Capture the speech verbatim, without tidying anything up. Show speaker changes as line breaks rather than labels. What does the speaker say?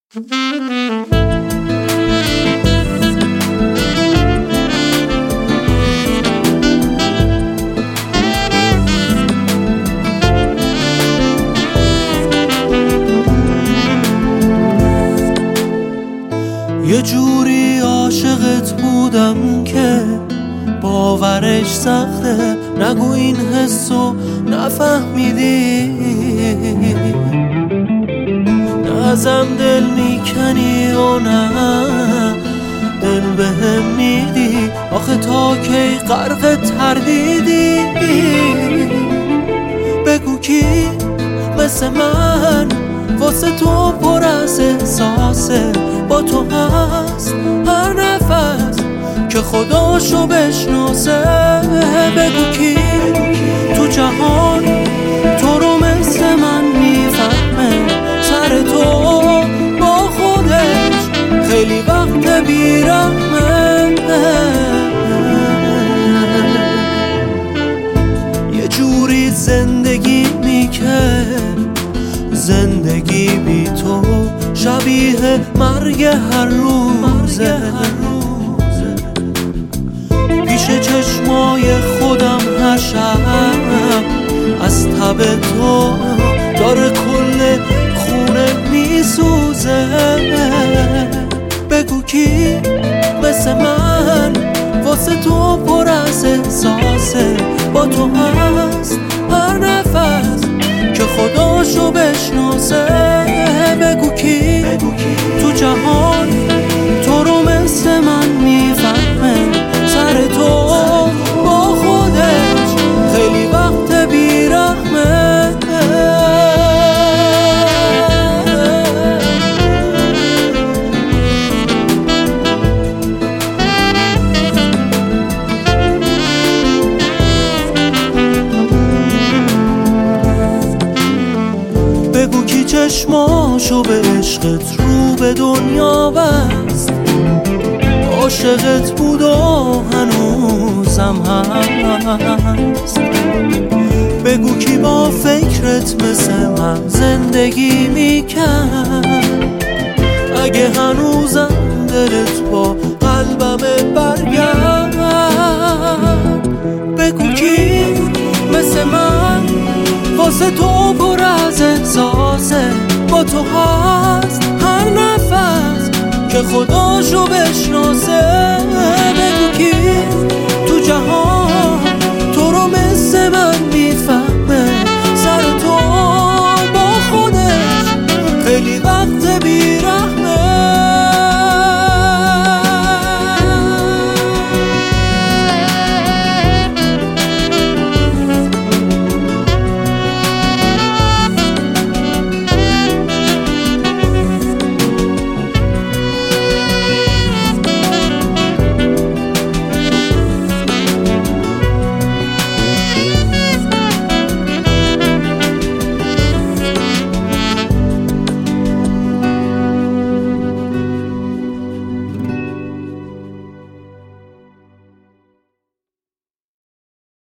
یه جوری عاشقت بودم که باورش سخته، نگو این حسو نفهمیدی، نه ازم دل میکنی و نه دل بهم میدی، آخه تا کی غرق تردیدی؟ بگو کی مثل من واسه تو پر از احساسه، با تو هست هر نفس که خداشو بشناسه. بگو کی تو جهان تو رو مثل من میفهمه، سر تو با خودش خیلی وقت بیرحمه. یه جوری زندگی میکرد زندگی بی تو شبیه مرگ هر روزه، پیش چشمای خودم هر شب از تب تو داره کل خونه میسوزه. بگو کی مثل من واسه تو پر از احساسه، با تو هست هر نفس که خداشو بشناسه. بگو کی تو جهان تو رو مثل من میفهمه، سر تو با خودش خیلی وقت بیرحمه. بگو کی چشماشو به عشقت رو به دنیا بست، عاشقت بود و هنوزم هست. بگو کی با فکرت مثل من زندگی میکرد، اگه هنوزم دلت با قلبم برگرد. بگو کی مثل من واسه تو پر از احساسه، با تو هست هر نفس که خداشو بشناسه. بگو کی تو جهان تو رو مثل من میفهمه، سر تو با خودش خیلی وقت بی